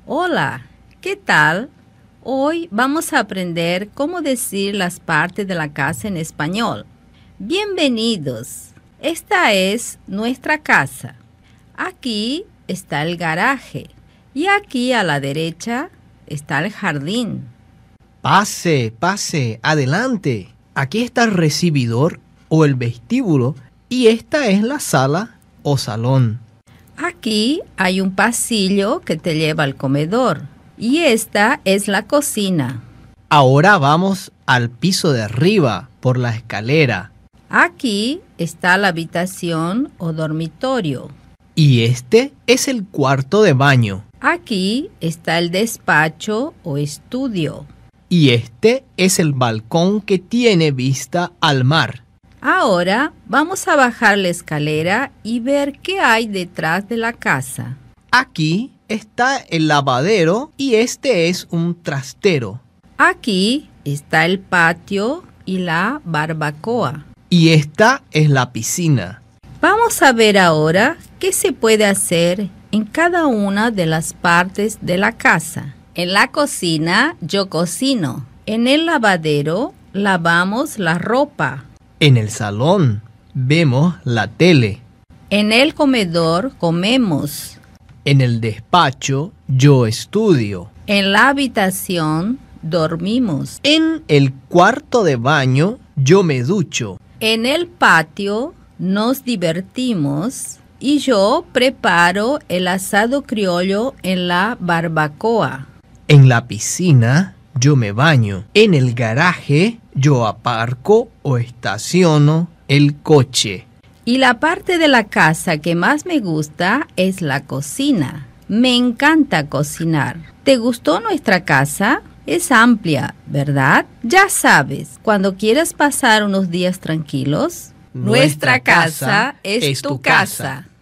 Hola, ¿qué tal? Hoy vamos a aprender cómo decir las partes de la casa en español. Bienvenidos. Esta es nuestra casa. Aquí está el garaje y aquí a la derecha está el jardín. Pase, adelante. Aquí está el recibidor o el vestíbulo y esta es la sala o salón. Aquí hay un pasillo que te lleva al comedor y esta es la cocina. Ahora vamos al piso de arriba por la escalera. Aquí está la habitación o dormitorio. Y este es el cuarto de baño. Aquí está el despacho o estudio. Y este es el balcón que tiene vista al mar. Ahora vamos a bajar la escalera y ver qué hay detrás de la casa. Aquí está el lavadero y este es un trastero. Aquí está el patio y la barbacoa. Y esta es la piscina. Vamos a ver ahora qué se puede hacer en cada una de las partes de la casa. En la cocina yo cocino. En el lavadero lavamos la ropa. En el salón vemos la tele. En el comedor comemos. En el despacho yo estudio. En la habitación dormimos. En el cuarto de baño yo me ducho. En el patio nos divertimos y yo preparo el asado criollo en la barbacoa. En la piscina yo me baño. En el garaje yo aparco o estaciono el coche. Y la parte de la casa que más me gusta es la cocina. Me encanta cocinar. ¿Te gustó nuestra casa? Es amplia, ¿verdad? Ya sabes, cuando quieras pasar unos días tranquilos, nuestra casa es tu casa.